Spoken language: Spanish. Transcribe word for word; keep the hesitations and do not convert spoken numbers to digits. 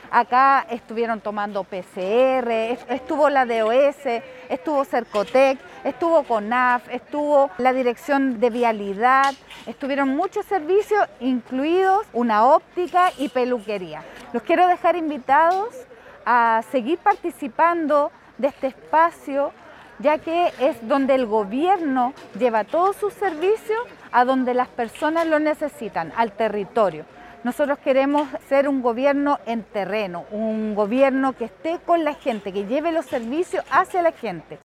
Acá estuvieron tomando P C R, estuvo la D O S, estuvo Cercotec, estuvo CONAF, estuvo la Dirección de Vialidad, estuvieron muchos servicios, incluidos una óptica y peluquería. Los quiero dejar invitados a seguir participando de este espacio, ya que es donde el gobierno lleva todos sus servicios a donde las personas lo necesitan, al territorio. Nosotros queremos ser un gobierno en terreno, un gobierno que esté con la gente, que lleve los servicios hacia la gente.